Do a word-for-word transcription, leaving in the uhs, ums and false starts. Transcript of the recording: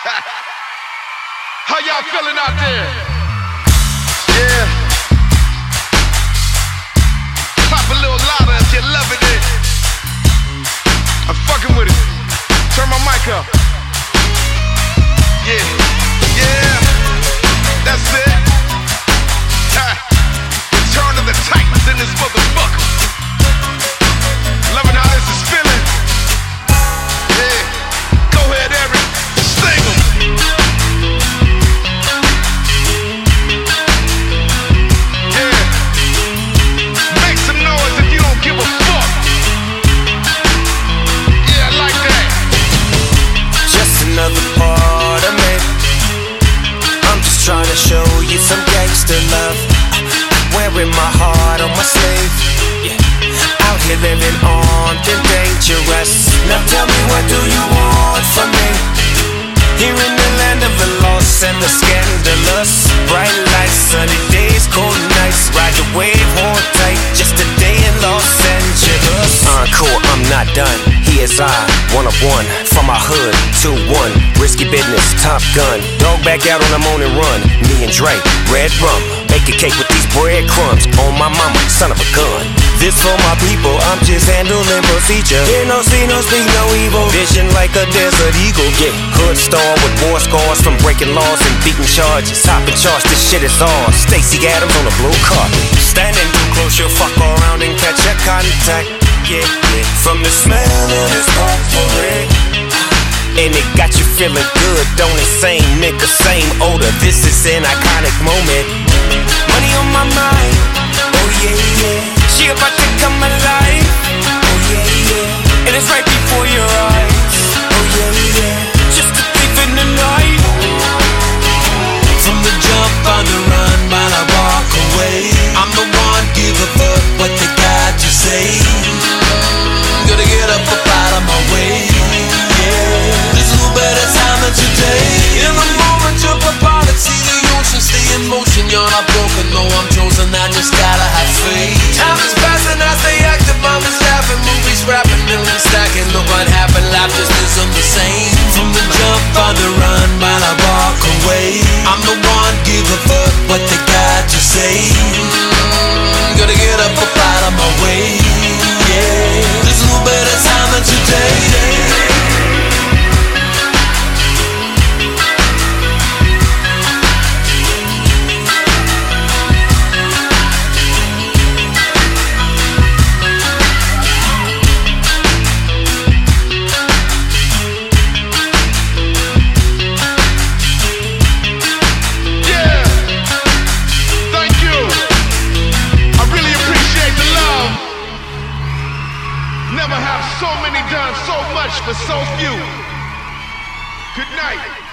How y'all feeling out there? Yeah. Pop a little louder if you're loving it. I'm fucking with it. Turn my mic up. Yeah. Yeah. That's it. Return of the Titans in this motherfucker. Loving how this is feeling. Yeah. Go ahead, Eric. Sing 'em. Yeah. Make some noise if you don't give a fuck. Yeah, I like that. Just another part of me. I'm just trying to show you some gangster love. Wearing my heart on my sleeve. Yeah. Out here living armed and dangerous. Now tell me, what do you want from me? Here in the land of the lost and the scandalous. Bright lights, sunny days, cold nights. Ride the wave, hold tight. Just a day in Los Angeles. Encore, I'm not done. Here's I, one of one. From my hood, two one. Risky business, Top Gun. Dog back out on the morning run. Me and Dre, red rum. Bake a cake with these breadcrumbs. On my mama, son of a gun. This for my people, I'm just handling procedure. Hear no, see no, speak no evil. Vision like a desert eagle. Yeah, hood star with war scars from breaking laws and beating charges. Topping charge, this shit is ours. Stacey Adams on a blue carpet. Standing too close, you'll fuck around and catch a contact. Yeah, yeah. From the smell of this potpourri. And it got you feeling good, don't it? Same nigga, same odor. This is an iconic moment. Money on my mind. Oh yeah, yeah. She about to come alive. Oh yeah, yeah. And it's right before your eyes. Oh yeah, yeah. Just a thief in the night. From the jump on the run while I walk away. I'm the one, give a fuck what they got to say. Gotta get up, up out of my way. Yeah, there's a little better time than today. In the moment, jump up out and see the ocean, stay in motion. You're not broken, no, I'm chosen. I just gotta have faith. Time is passing, I stay active. I'm just laughing, movies, rapping, millions stacking. Look what happened, life just isn't the same. From the jump on the run while I walk away. I'm the one, give a fuck what they got to say. Mm, gotta get up, up out of my way. Yeah, there's a little better time than today. Never have so many done so much for so few. Good night.